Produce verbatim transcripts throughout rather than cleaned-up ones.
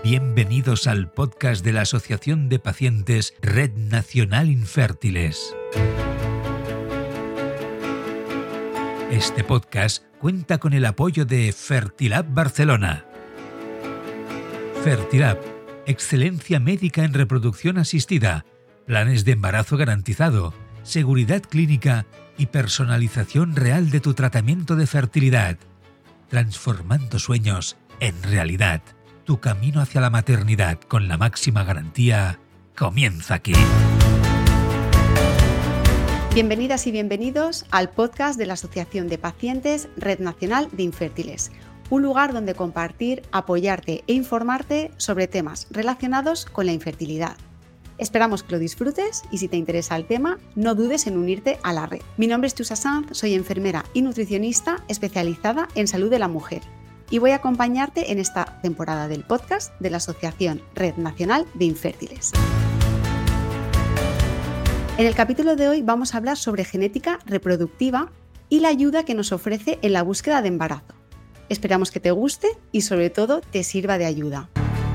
Bienvenidos al podcast de la Asociación de Pacientes Red Nacional Infértiles. Este podcast cuenta con el apoyo de Fertilab Barcelona. Fertilab, excelencia médica en reproducción asistida, planes de embarazo garantizado, seguridad clínica y personalización real de tu tratamiento de fertilidad. Transformando sueños en realidad. Tu camino hacia la maternidad con la máxima garantía comienza aquí. Bienvenidas y bienvenidos al podcast de la Asociación de Pacientes Red Nacional de Infértiles, un lugar donde compartir, apoyarte e informarte sobre temas relacionados con la infertilidad. Esperamos que lo disfrutes y si te interesa el tema, no dudes en unirte a la red. Mi nombre es Tusa Sanz, soy enfermera y nutricionista especializada en salud de la mujer. Y voy a acompañarte en esta temporada del podcast de la Asociación Red Nacional de Infértiles. En el capítulo de hoy vamos a hablar sobre genética reproductiva y la ayuda que nos ofrece en la búsqueda de embarazo. Esperamos que te guste y sobre todo te sirva de ayuda.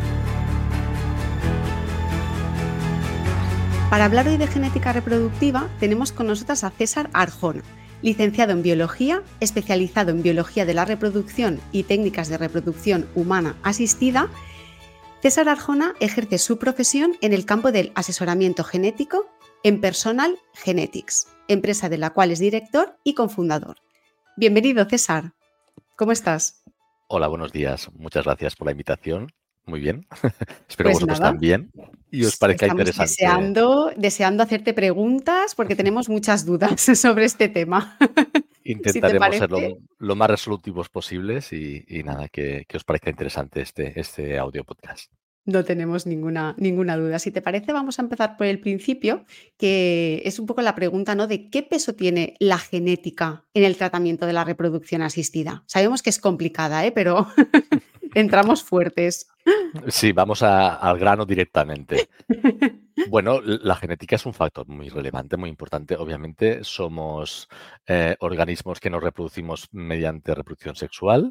Para hablar hoy de genética reproductiva tenemos con nosotras a César Arjona, licenciado en Biología, especializado en Biología de la Reproducción y Técnicas de Reproducción Humana Asistida. César Arjona ejerce su profesión en el campo del asesoramiento genético en Personal Genetics, empresa de la cual es director y cofundador. Bienvenido, César. ¿Cómo estás? Hola, buenos días. Muchas gracias por la invitación. Muy bien. Espero Pues vosotros nada. también y os parezca Estamos interesante. Deseando, deseando hacerte preguntas porque tenemos muchas dudas sobre este tema. Intentaremos si ser lo, lo más resolutivos posibles y, y nada, que, que os parezca interesante este, este audio podcast. No tenemos ninguna, ninguna duda. Si te parece, vamos a empezar por el principio, que es un poco la pregunta, ¿no?, de qué peso tiene la genética en el tratamiento de la reproducción asistida. Sabemos que es complicada, ¿eh?, pero entramos fuertes. Sí, vamos a, al grano directamente. Bueno, la genética es un factor muy relevante, muy importante. Obviamente somos eh, organismos que nos reproducimos mediante reproducción sexual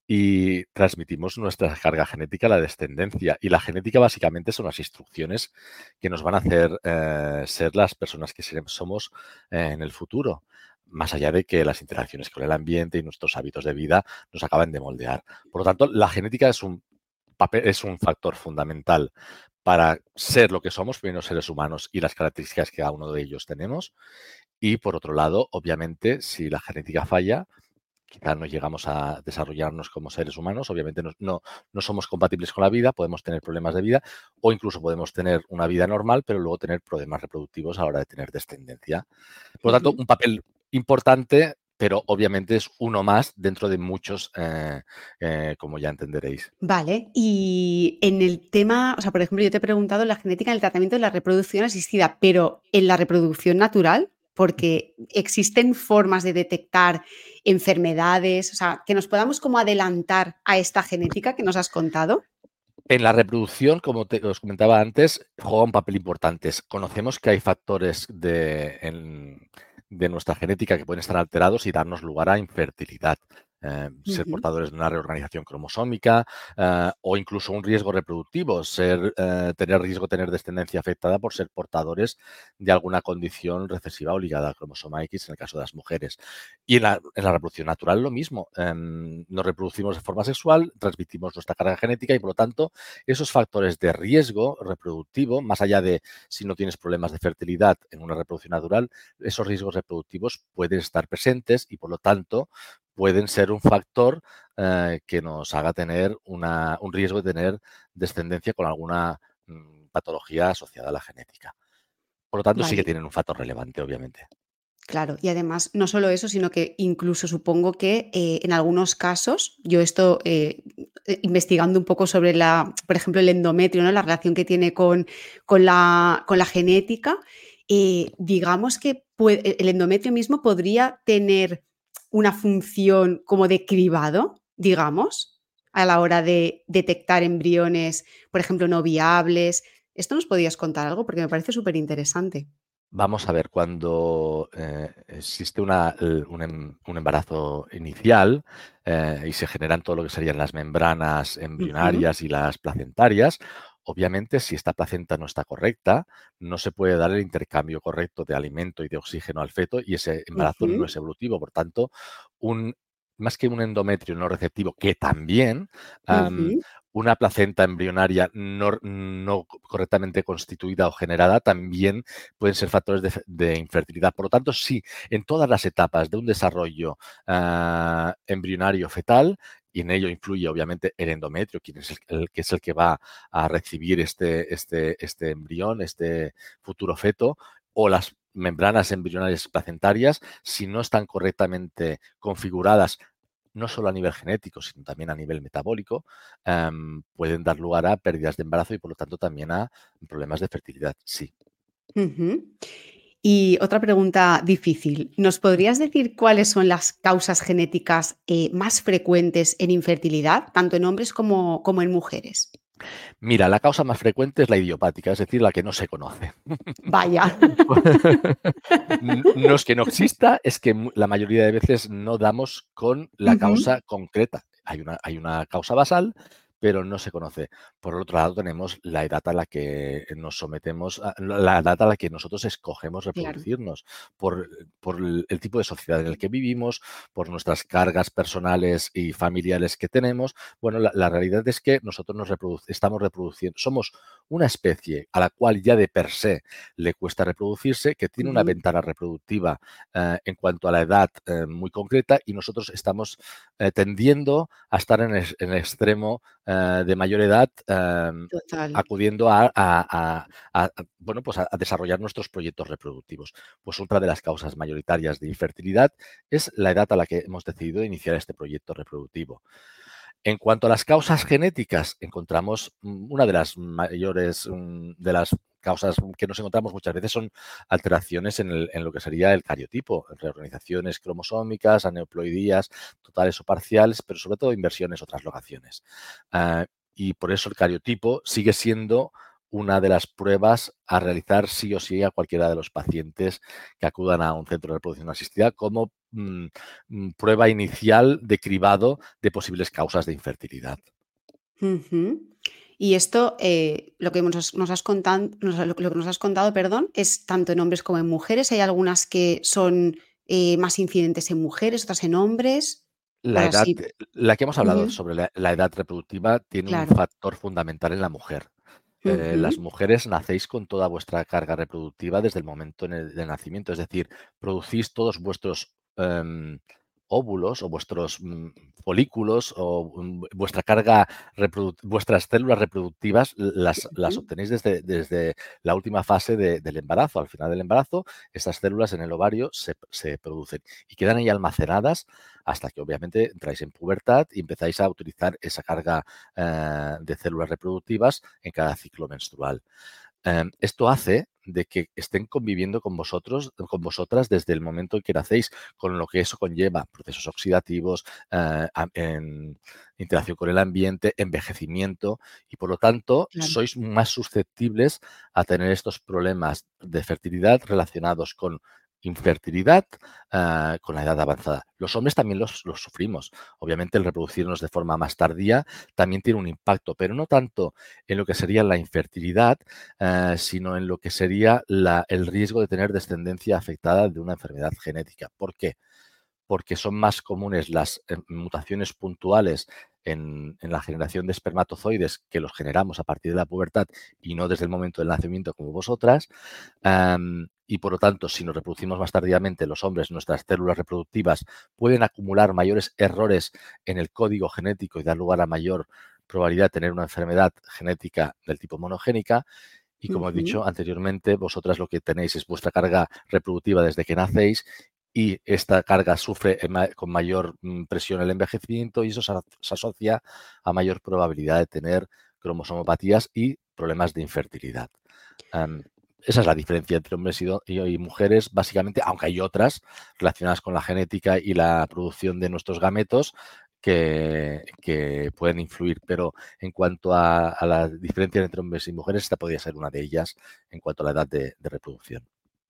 y transmitimos nuestra carga genética a la descendencia. Y la genética básicamente son las instrucciones que nos van a hacer eh, ser las personas que somos eh, en el futuro, más allá de que las interacciones con el ambiente y nuestros hábitos de vida nos acaban de moldear. Por lo tanto, la genética es un papel, es un factor fundamental para ser lo que somos, primeros seres humanos y las características que cada uno de ellos tenemos. Y por otro lado, obviamente, si la genética falla, quizá no llegamos a desarrollarnos como seres humanos, obviamente no, no, no somos compatibles con la vida, podemos tener problemas de vida o incluso podemos tener una vida normal, pero luego tener problemas reproductivos a la hora de tener descendencia. Por lo tanto, un papel importante, pero obviamente es uno más dentro de muchos, eh, eh, como ya entenderéis. Vale, y en el tema, o sea, por ejemplo, yo te he preguntado la genética en el tratamiento de la reproducción asistida, pero en la reproducción natural, porque existen formas de detectar enfermedades, o sea, que nos podamos como adelantar a esta genética que nos has contado. En la reproducción, como te, os comentaba antes, juega un papel importante. Conocemos que hay factores de, en, de nuestra genética que pueden estar alterados y darnos lugar a infertilidad. Eh, uh-huh. Ser portadores de una reorganización cromosómica eh, o incluso un riesgo reproductivo, ser, eh, tener riesgo de tener descendencia afectada por ser portadores de alguna condición recesiva o ligada al cromosoma X en el caso de las mujeres. Y en la, en la reproducción natural lo mismo. Eh, nos reproducimos de forma sexual, transmitimos nuestra carga genética y por lo tanto esos factores de riesgo reproductivo, más allá de si no tienes problemas de fertilidad en una reproducción natural, esos riesgos reproductivos pueden estar presentes y por lo tanto pueden ser un factor eh, que nos haga tener una, un riesgo de tener descendencia con alguna mm, patología asociada a la genética. Por lo tanto, vale. Sí que tienen un factor relevante, obviamente. Claro, y además no solo eso, sino que incluso supongo que eh, en algunos casos, yo esto eh, investigando un poco sobre la, por ejemplo, el endometrio, ¿no?, la relación que tiene con, con, la, con la genética, eh, digamos que puede, el endometrio mismo podría tener una función como de cribado, digamos, a la hora de detectar embriones, por ejemplo, no viables. ¿Esto nos podías contar algo? Porque me parece súper interesante. Vamos a ver, cuando eh, existe una, un, em, un embarazo inicial eh, y se generan todo lo que serían las membranas Ujú, embrionarias y las placentarias, obviamente si esta placenta no está correcta, no se puede dar el intercambio correcto de alimento y de oxígeno al feto y ese embarazo no ujú, es evolutivo. Por tanto, un, más que un endometrio no receptivo, que también, am, ujú, una placenta embrionaria no, no correctamente constituida o generada también pueden ser factores de, de infertilidad. Por lo tanto, sí, en todas las etapas de un desarrollo uh, embrionario fetal, y en ello influye obviamente el endometrio, quien es el, el que es el que va a recibir este, este, este embrión, este futuro feto, o las membranas embrionarias placentarias, si no están correctamente configuradas, no solo a nivel genético, sino también a nivel metabólico, um, pueden dar lugar a pérdidas de embarazo y por lo tanto también a problemas de fertilidad, sí. ujú. Y otra pregunta difícil, ¿nos podrías decir cuáles son las causas genéticas, eh, más frecuentes en infertilidad, tanto en hombres como como en mujeres? Mira, la causa más frecuente es la idiopática, es decir, la que no se conoce. Vaya. N- No es que no exista, es que mu- la mayoría de veces no damos con la Ujú, causa concreta. Hay una, hay una causa basal, pero no se conoce. Por el otro lado, tenemos la edad a la que nos sometemos, a- la edad a la que nosotros escogemos claro. reproducirnos, por, por el, el tipo de sociedad en el que vivimos, por nuestras cargas personales y familiares que tenemos. Bueno, la, la realidad es que nosotros nos reproduc- estamos reproduciendo, somos una especie a la cual ya de per se le cuesta reproducirse, que tiene una Ujú, ventana reproductiva eh, en cuanto a la edad eh, muy concreta y nosotros estamos eh, tendiendo a estar en el, en el extremo eh, de mayor edad, eh, total. acudiendo a, a, a, a, bueno, pues a, a desarrollar nuestros proyectos reproductivos. Pues otra de las causas mayoritarias de infertilidad es la edad a la que hemos decidido iniciar este proyecto reproductivo. En cuanto a las causas genéticas, encontramos mm, una de las mayores, mm, de las causas que nos encontramos muchas veces son alteraciones en, el- en lo que sería el cariotipo, reorganizaciones cromosómicas, aneuploidías totales o parciales, pero sobre todo inversiones o translocaciones. Ah, y por eso el cariotipo sigue siendo una de las pruebas a realizar sí o sí a cualquiera de los pacientes que acudan a un centro de reproducción asistida como mm, mm, prueba inicial de cribado de posibles causas de infertilidad. Ujú. Y esto, eh, lo que nos nos has contan nos lo que lo que nos has contado, perdón, es tanto en hombres como en mujeres. ¿Hay algunas que son, eh, más incidentes en mujeres, otras en hombres? La Por edad, así. la que hemos hablado Ujú, sobre la, la edad reproductiva tiene un claro. factor fundamental en la mujer. Eh, las Ujú, mujeres nacéis con toda vuestra carga reproductiva desde el momento en el, de nacimiento, es decir, producís todos vuestros em, óvulos o vuestros mm, folículos o mm, vuestra carga, reprodu- vuestras células reproductivas las, las ujú. obtenéis desde, desde la última fase de- del embarazo. Al final del embarazo, estas células en el ovario se, se producen y quedan ahí almacenadas hasta que obviamente entráis en pubertad y empezáis a utilizar esa carga eh, de células reproductivas en cada ciclo menstrual. Eh, esto hace de que estén conviviendo con vosotros, con vosotras desde el momento en que nacéis, con lo que eso conlleva, procesos oxidativos, eh, en interacción con el ambiente, envejecimiento, y por lo tanto Claro. sois más susceptibles a tener estos problemas de fertilidad relacionados con infertilidad uh, con la edad avanzada. Los hombres también los, los sufrimos. Obviamente el reproducirnos de forma más tardía también tiene un impacto, pero no tanto en lo que sería la infertilidad, uh, sino en lo que sería la, el riesgo de tener descendencia afectada de una enfermedad genética. ¿Por qué? Porque son más comunes las eh, mutaciones puntuales en, en, la generación de espermatozoides que los generamos a partir de la pubertad y no desde el momento del nacimiento como vosotras. Um, y por lo tanto, si nos reproducimos más tardíamente, los hombres, nuestras células reproductivas pueden acumular mayores errores en el código genético y dar lugar a mayor probabilidad de tener una enfermedad genética del tipo monogénica. Y como he Ujú. dicho anteriormente, vosotras lo que tenéis es vuestra carga reproductiva desde que nacéis y esta carga sufre con mayor presión el envejecimiento y eso se, se asocia a mayor probabilidad de tener cromosomopatías y problemas de infertilidad. Um, esa es la diferencia entre hombres y, do, y, y, mujeres, básicamente, aunque hay otras relacionadas con la genética y la producción de nuestros gametos que, que pueden influir, pero en cuanto a, a la diferencia entre hombres y mujeres, esta podría ser una de ellas en cuanto a la edad de, de reproducción.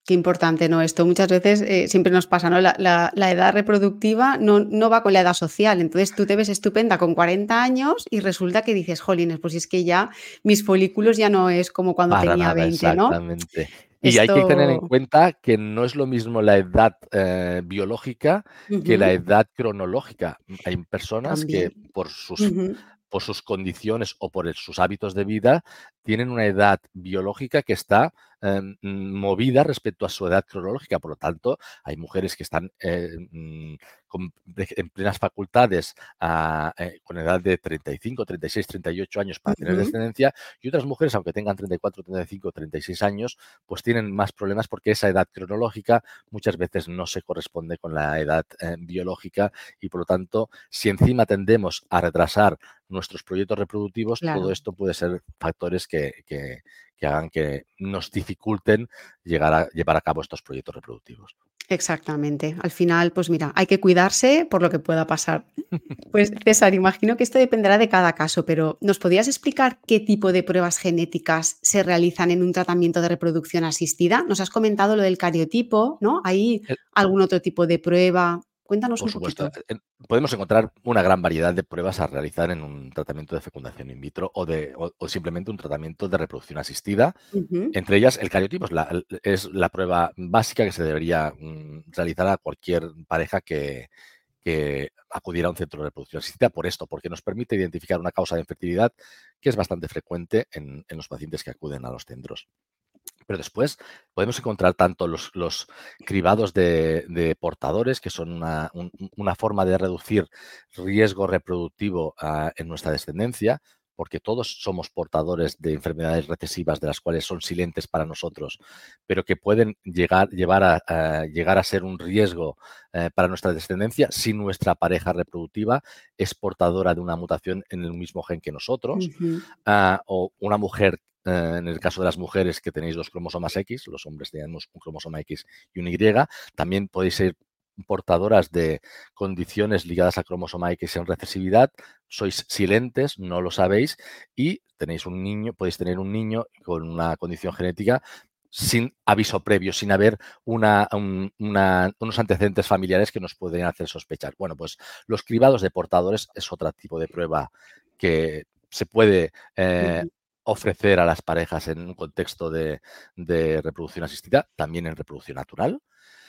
Qué importante, ¿no? Esto muchas veces eh, siempre nos pasa, ¿no? La, la- la edad reproductiva no, no va con la edad social. Entonces tú te ves estupenda con cuarenta años y resulta que dices, jolines, pues es que ya mis folículos ya no es como cuando Para tenía nada, veinte, ¿no? exactamente. Y hay que tener en Esto cuenta que no es lo mismo la edad, eh, biológica que la ujú, edad cronológica. Mm, hay personas que también. por sus Ujú, por sus condiciones o por el sus hábitos de vida, tienen una edad biológica que está, em, mm, movida respecto a su edad cronológica. Por lo tanto, hay mujeres que están, eh, mm, con de en plenas facultades, ah, eh, con edad de treinta y cinco, treinta y seis, treinta y ocho años para tener ujú, descendencia, y otras mujeres, aunque tengan treinta y cuatro, treinta y cinco, treinta y seis años, pues tienen más problemas porque esa edad cronológica muchas veces no se corresponde con la edad, eh, biológica y, por lo tanto, si encima tendemos a retrasar nuestros proyectos reproductivos, todo claro. esto puede ser factores que, que- que hagan que nos dificulten llegar a llevar a cabo estos proyectos reproductivos. Exactamente. Al final, pues mira, hay que cuidarse por lo que pueda pasar. Pues César, imagino que esto dependerá de cada caso, pero ¿nos podrías explicar qué tipo de pruebas genéticas se realizan en un tratamiento de reproducción asistida? Nos has comentado lo del cariotipo, ¿no? ¿Hay Eh, algún otro tipo de prueba? Cuéntanos Por un supuesto, poquito. en- podemos encontrar una gran variedad de pruebas a realizar en un tratamiento de fecundación in vitro o, de, o, o simplemente un tratamiento de reproducción asistida. Ujú, Entre ellas, el cariotipo es la, es la prueba básica que se debería, mm, realizar a cualquier pareja que, que acudiera a un centro de reproducción asistida por esto, porque nos permite identificar una causa de infertilidad que es bastante frecuente en, en los pacientes que acuden a los centros. Pero después podemos encontrar tanto los, los cribados de, de portadores, que son una, un- una forma de reducir riesgo reproductivo, ah, en nuestra descendencia, porque todos somos portadores de enfermedades recesivas de las cuales son silentes para nosotros, pero que pueden llegar, llevar a, a llegar a ser un riesgo, eh, para nuestra descendencia si nuestra pareja reproductiva es portadora de una mutación en el mismo gen que nosotros, ujú, ah, o una mujer, eh, en el caso de las mujeres que tenéis los cromosomas X, los hombres tenemos un cromosoma X y un Y, también podéis ser portadoras de condiciones ligadas al cromosoma X en recesividad, sois silentes, no lo sabéis, y tenéis un niño, podéis tener un niño con una condición genética sin aviso previo, sin haber una, un- una- unos antecedentes familiares que nos pueden hacer sospechar. Bueno, pues los cribados de portadores es otro tipo de prueba que se puede, eh, ujú, ofrecer a las parejas en un contexto de, de reproducción asistida, también en reproducción natural.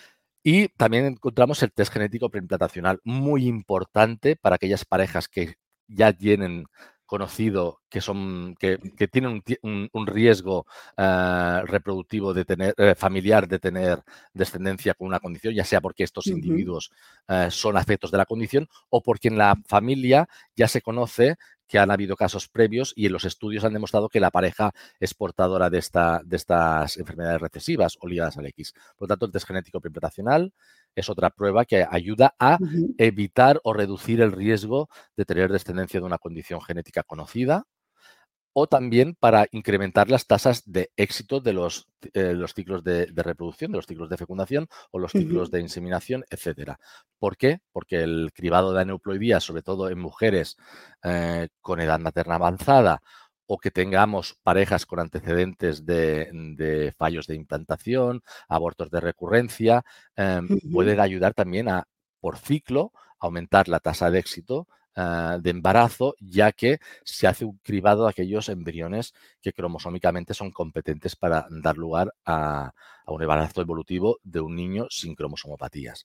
Y también encontramos el test genético preimplantacional, muy importante para aquellas parejas que ya tienen conocido que son que, que tienen un, ti- un- un riesgo, eh, reproductivo de tener, eh, familiar de tener descendencia con una condición, ya sea porque estos ujú. individuos, eh, son afectos de la condición o porque en la familia ya se conoce que han habido casos previos y en los estudios han demostrado que la pareja es portadora de, esta, de estas enfermedades recesivas o ligadas al X. Por lo tanto, el test genético preimplantacional es otra prueba que ayuda a Ujú, evitar o reducir el riesgo de tener descendencia de una condición genética conocida o también para incrementar las tasas de éxito de los, eh, los ciclos de, de reproducción, de los ciclos de fecundación o los ciclos ujú, de inseminación, etcétera. ¿Por qué? Porque el cribado de aneuploidías, sobre todo en mujeres, eh, con edad materna avanzada o que tengamos parejas con antecedentes de, de fallos de implantación, abortos de recurrencia, eh, ujú. pueden ayudar también a, por ciclo, aumentar la tasa de éxito, eh, de embarazo, ya que se hace un cribado de aquellos embriones que cromosómicamente son competentes para dar lugar a, a un embarazo evolutivo de un niño sin cromosomopatías.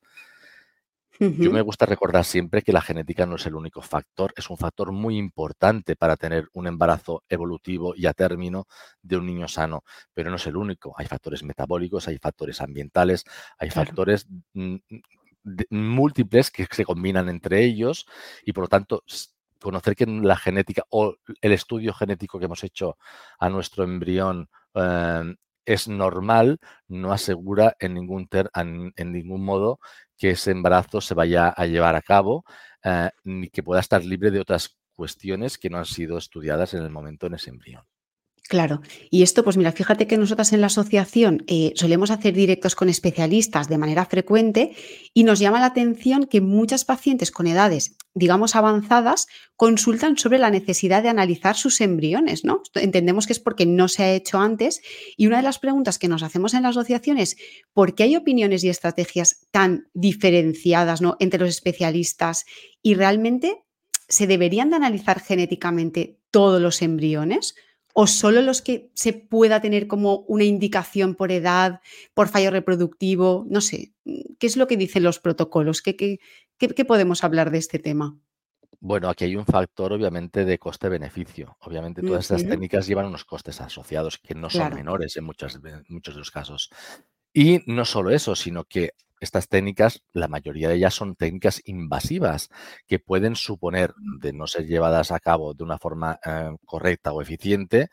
Yo me Ujú, gusta recordar siempre que la genética no es el único factor, es un factor muy importante para tener un embarazo evolutivo y a término de un niño sano, pero no es el único. Hay factores metabólicos, hay factores ambientales, hay claro. factores, mm, de- múltiples que se combinan entre ellos y por lo tanto s- conocer que la genética o el estudio genético que hemos hecho a nuestro embrión, eh, es normal, no asegura en ningún, ter- en en ningún modo que ese embarazo se vaya a llevar a cabo, eh, ni que pueda estar libre de otras cuestiones que no han sido estudiadas en el momento en ese embrión. Claro. Y esto, pues mira, fíjate que nosotras en la asociación eh, solemos hacer directos con especialistas de manera frecuente y nos llama la atención que muchas pacientes con edades, digamos, avanzadas, consultan sobre la necesidad de analizar sus embriones, ¿no? Esto entendemos que es porque no se ha hecho antes y una de las preguntas que nos hacemos en la asociación es ¿por qué hay opiniones y estrategias tan diferenciadas, ¿no?, entre los especialistas y realmente se deberían de analizar genéticamente todos los embriones? ¿O solo los que se pueda tener como una indicación por edad, por fallo reproductivo? No sé, mm, ¿qué es lo que dicen los protocolos? ¿Qué qué qué qué podemos hablar de este tema? Bueno, aquí hay un factor obviamente de coste-beneficio. Obviamente todas estas Ujú, técnicas llevan unos costes asociados que no son claro. menores en muchas ve muchos de los casos. Y no solo eso, sino que estas técnicas, la mayoría de ellas son técnicas invasivas que pueden suponer, de no ser llevadas a cabo de una forma, eh, correcta o eficiente,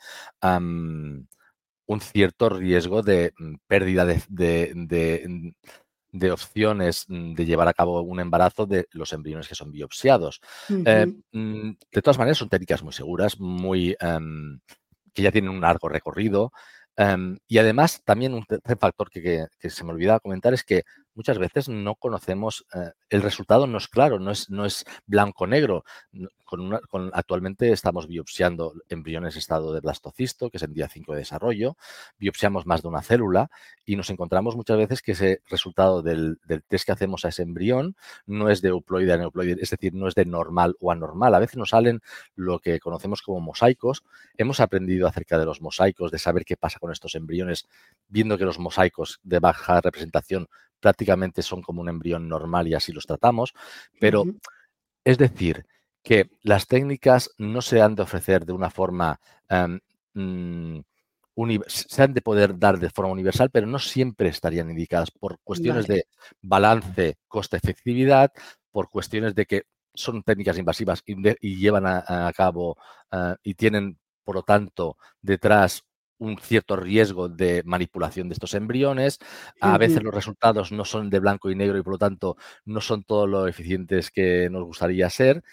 am, un cierto riesgo de, mm, pérdida de de de, mm, de opciones, mm, de llevar a cabo un embarazo de los embriones que son biopsiados. Eh, Ujú, mm, de todas maneras, son técnicas muy seguras, muy, em, que ya tienen un largo recorrido. Em, y además, también un tercer factor que que que se me olvidaba comentar es que muchas veces no conocemos, eh, el resultado no es claro, no es no es blanco-negro. No con una con actualmente estamos biopsiando embriones en estado de blastocisto, que es en día cinco de desarrollo, biopsiamos más de una célula y nos encontramos muchas veces que ese resultado del del test que hacemos a ese embrión no es de euploide a neuploide, es decir, no es de normal o anormal. A veces nos salen lo que conocemos como mosaicos. Hemos aprendido acerca de los mosaicos, de saber qué pasa con estos embriones, viendo que los mosaicos de baja representación prácticamente son como un embrión normal y así los tratamos. Pero ujú, es decir, que las técnicas no se han de ofrecer de una forma, em, mm, uni se han de poder dar de forma universal, pero no siempre estarían indicadas por cuestiones vale. de balance coste-efectividad, por cuestiones de que son técnicas invasivas y de y llevan a a cabo, ah, y tienen, por lo tanto, detrás un cierto riesgo de manipulación de estos embriones. A veces Ujú, los resultados no son de blanco y negro y, por lo tanto, no son todo lo eficientes que nos gustaría ser.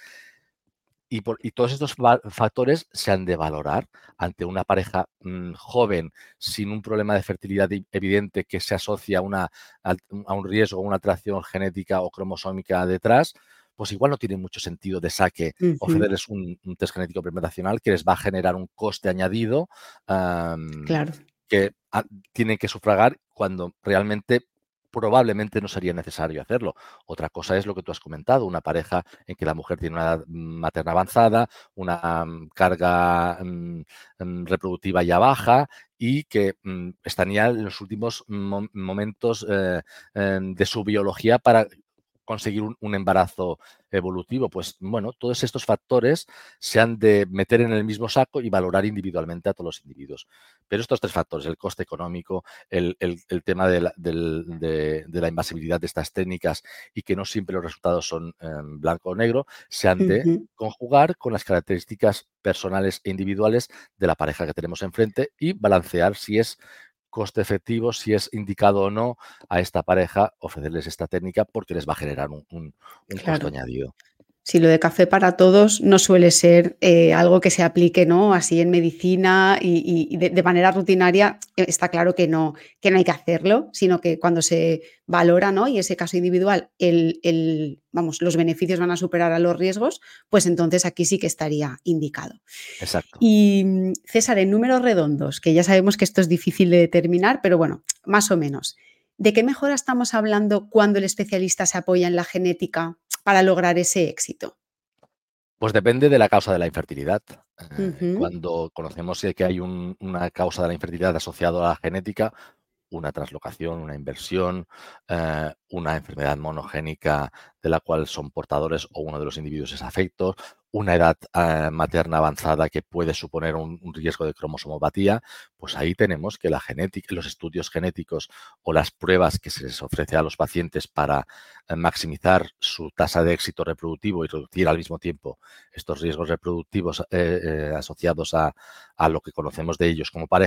Y, por, y todos estos va- factores se han de valorar ante una pareja mm, joven sin un problema de fertilidad i- evidente que se asocia a, una, a, a un riesgo, a una atracción genética o cromosómica detrás, pues igual no tiene mucho sentido de saque ujú, ofrecerles un, un test genético preparacional que les va a generar un coste añadido, am, claro. que a- tienen que sufragar cuando realmente probablemente no sería necesario hacerlo. Otra cosa es lo que tú has comentado, una pareja en que la mujer tiene una edad materna avanzada, una mm, carga mm, mm, reproductiva ya baja y que mm, están ya en los últimos mo- momentos eh, em, de su biología para conseguir un, un embarazo evolutivo. Pues bueno, todos estos factores se han de meter en el mismo saco y valorar individualmente a todos los individuos. Pero estos tres factores, el coste económico, el, el- el tema de la, del- de- de la invasibilidad de estas técnicas y que no siempre los resultados son em, blanco o negro, se han de Ujú. conjugar con las características personales e individuales de la pareja que tenemos enfrente y balancear si es coste efectivo, si es indicado o no a esta pareja ofrecerles esta técnica porque les va a generar un, un- un costo Claro. añadido. Sí, lo de café para todos no suele ser, eh, algo que se aplique, ¿no?, así en medicina y y y de de manera rutinaria, eh, está claro que no que no hay que hacerlo, sino que cuando se valora, ¿no?, y ese caso individual, el el vamos, los beneficios van a superar a los riesgos, pues entonces aquí sí que estaría indicado. Exacto. Y, mm, César, en números redondos, que ya sabemos que esto es difícil de determinar, pero bueno, más o menos, ¿de qué mejora estamos hablando cuando el especialista se apoya en la genética para lograr ese éxito? Pues depende de la causa de la infertilidad. Eh, Ujú, cuando conocemos que hay un- una causa de la infertilidad asociada a la genética, una translocación, una inversión, eh, una enfermedad monogénica de la cual son portadores o uno de los individuos es afecto, una edad eh, materna avanzada que puede suponer un, un riesgo de cromosomopatía, pues ahí tenemos que la genética, los estudios genéticos o las pruebas que se les ofrece a los pacientes para eh, maximizar su tasa de éxito reproductivo y reducir al mismo tiempo estos riesgos reproductivos eh, eh, asociados a, a lo que conocemos de ellos como pareja,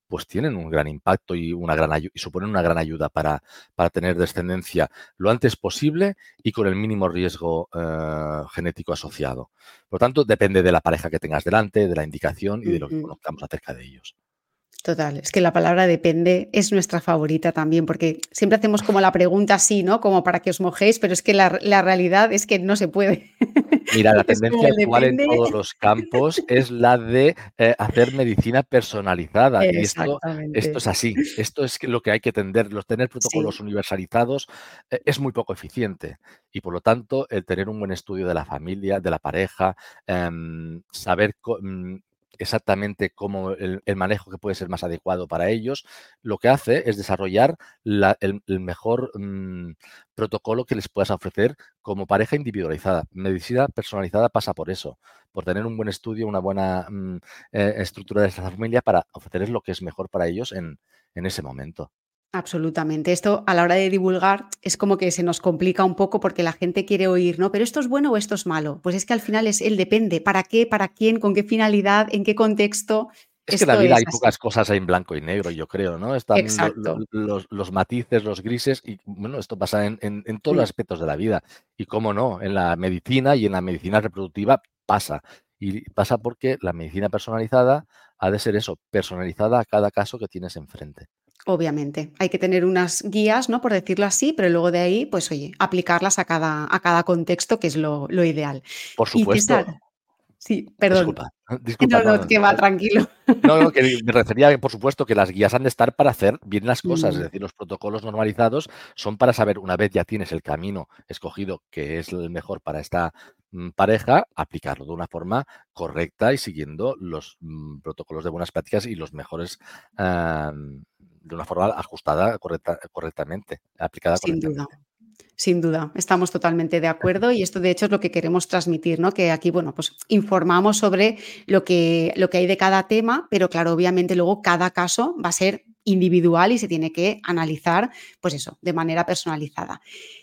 pues tienen un gran impacto y, una gran y suponen una gran ayuda para, para tener descendencia lo antes posible y con el mínimo riesgo eh, genético asociado. Por lo tanto, depende de la pareja que tengas delante, de la indicación y de lo que Ujú. conozcamos acerca de ellos. Total, es que la palabra depende es nuestra favorita también, porque siempre hacemos como la pregunta así, ¿no? Como para que os mojéis, pero es que la, la realidad es que no se puede. Mira, la Es como tendencia el actual en depende. todos los campos es la de eh, hacer medicina personalizada y esto, esto es Exactamente. así. Esto es que lo que hay que tender. Los tener protocolos Sí, universalizados eh, es muy poco eficiente y por lo tanto el tener un buen estudio de la familia, de la pareja, em, saber co- mm, exactamente cómo el, el manejo que puede ser más adecuado para ellos, lo que hace es desarrollar la- el, el mejor mm, protocolo que les puedas ofrecer como pareja individualizada. Medicina personalizada pasa por eso, por tener un buen estudio, una buena mm, eh, estructura de esa familia para ofrecerles lo que es mejor para ellos en, en ese momento. absolutamente. Esto a la hora de divulgar es como que se nos complica un poco porque la gente quiere oír, ¿no? Pero esto es bueno o esto es malo. Pues es que al final es el depende. ¿Para qué? ¿Para quién? ¿Con qué finalidad? ¿En qué contexto? Es que en la Esto vida es hay así. pocas cosas en blanco y negro, yo creo, ¿no? Están lo- lo- Exacto. los, los matices, los grises, y bueno, esto pasa en, en- en todos los Mm. aspectos de la vida. Y cómo no, en la medicina y en la medicina reproductiva pasa. Y pasa porque la medicina personalizada ha de ser eso, personalizada a cada caso que tienes enfrente. Obviamente, hay que tener unas guías, ¿no? Por decirlo así, pero luego de ahí, pues oye, aplicarlas a cada, a cada contexto, que es lo, lo ideal. Por Y supuesto, César, sí, perdón. disculpa, disculpa, No, no, no, no. que va, tranquilo. No, no, que me refería que, por supuesto, que las guías han de estar para hacer bien las cosas, es Mm, decir, los protocolos normalizados son para saber, una vez ya tienes el camino escogido, que es el mejor para esta mm, pareja, aplicarlo de una forma correcta y siguiendo los mm, protocolos de buenas prácticas y los mejores, ah, de una forma ajustada correcta, correctamente, aplicada sin duda. correctamente. Sin duda, estamos totalmente de acuerdo y esto de hecho es lo que queremos transmitir, ¿no? Que aquí, bueno, pues informamos sobre lo que, lo que hay de cada tema, pero claro, obviamente luego cada caso va a ser individual y se tiene que analizar, pues eso, de manera personalizada.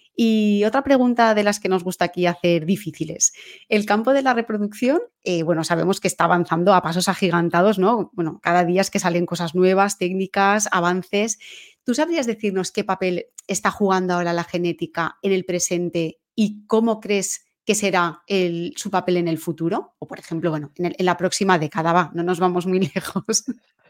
Y otra pregunta de las que nos gusta aquí hacer difíciles. El campo de la reproducción, eh, bueno, sabemos que está avanzando a pasos agigantados, ¿no? Bueno, cada día es que salen cosas nuevas, técnicas, avances. ¿Tú sabrías decirnos qué papel está jugando ahora la genética en el presente y cómo crees que será el, su papel en el futuro? O, por ejemplo, bueno, en, el- en la próxima década, va, no nos vamos muy lejos.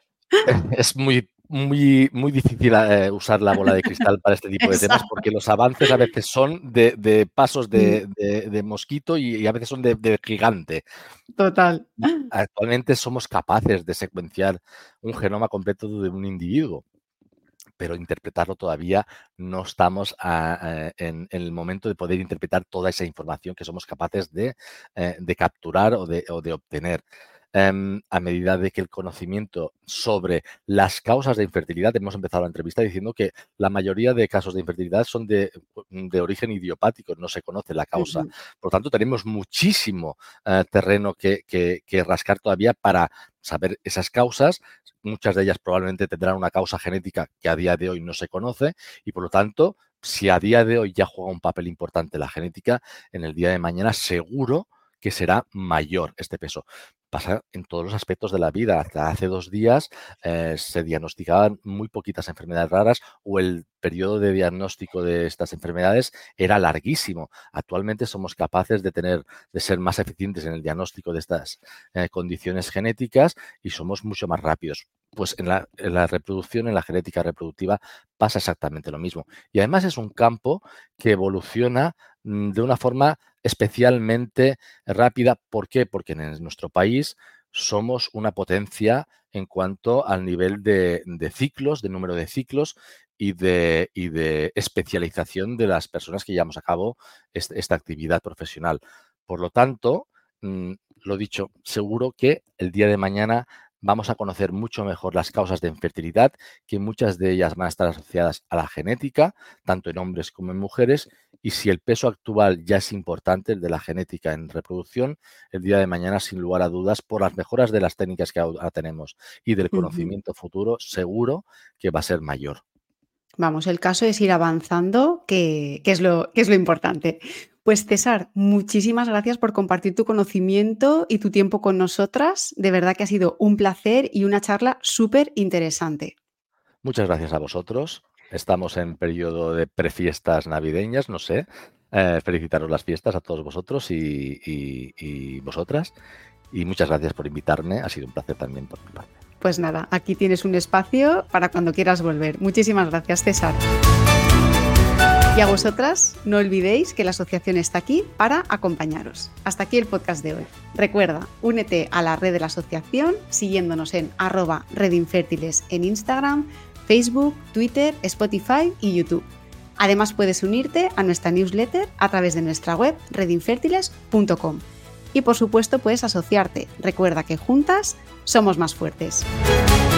Es muy, muy, muy difícil eh, usar la bola de cristal para este tipo de temas Exacto. porque los avances a veces son de, de pasos Mm, de, de- de mosquito y, y a veces son de, de gigante. total. Actualmente somos capaces de secuenciar un genoma completo de un individuo, pero interpretarlo todavía no estamos a- a- en, en el momento de poder interpretar toda esa información que somos capaces de, eh, de capturar o de, o de obtener. Em, a medida de que el conocimiento sobre las causas de infertilidad, hemos empezado la entrevista diciendo que la mayoría de casos de infertilidad son de, de origen idiopático, no se conoce la causa. Ujú, Por lo tanto, tenemos muchísimo eh, terreno que, que- que rascar todavía para saber esas causas. Muchas de ellas probablemente tendrán una causa genética que a día de hoy no se conoce y, por lo tanto, si a día de hoy ya juega un papel importante la genética, en el día de mañana seguro que será mayor este peso. Pasa en todos los aspectos de la vida. Hasta hace dos días eh, se diagnosticaban muy poquitas enfermedades raras o el periodo de diagnóstico de estas enfermedades era larguísimo. Actualmente somos capaces de tener, de ser más eficientes en el diagnóstico de estas eh, condiciones genéticas y somos mucho más rápidos. Pues en la, en la reproducción, en la genética reproductiva, pasa exactamente lo mismo. Y además es un campo que evoluciona mm, de una forma especialmente rápida. ¿Por qué? Porque en nuestro país somos una potencia en cuanto al nivel de, de ciclos, de número de ciclos y de, y de especialización de las personas que llevamos a cabo este, esta actividad profesional. Por lo tanto, mm, lo dicho, seguro que el día de mañana vamos a conocer mucho mejor las causas de infertilidad, que muchas de ellas van a estar asociadas a la genética, tanto en hombres como en mujeres, y si el peso actual ya es importante, el de la genética en reproducción, el día de mañana, sin lugar a dudas, por las mejoras de las técnicas que ahora tenemos y del ujú. conocimiento futuro, seguro que va a ser mayor. Vamos, el caso es ir avanzando, que que es lo que es lo importante. Pues César, muchísimas gracias por compartir tu conocimiento y tu tiempo con nosotras. De verdad que ha sido un placer y una charla súper interesante. Muchas gracias a vosotros. Estamos en periodo de prefiestas navideñas, no sé. Eh, felicitaros las fiestas a todos vosotros y, y, y vosotras. Y muchas gracias por invitarme. Ha sido un placer también por mi parte. Pues nada, aquí tienes un espacio para cuando quieras volver. Muchísimas gracias, César. Y a vosotras, no olvidéis que la asociación está aquí para acompañaros. Hasta aquí el podcast de hoy. Recuerda, únete a la red de la asociación siguiéndonos en arroba redinfértiles en Instagram, Facebook, Twitter, Spotify y YouTube. Además, puedes unirte a nuestra newsletter a través de nuestra web redinfértiles punto com. Y por supuesto, puedes asociarte. Recuerda que juntas somos más fuertes.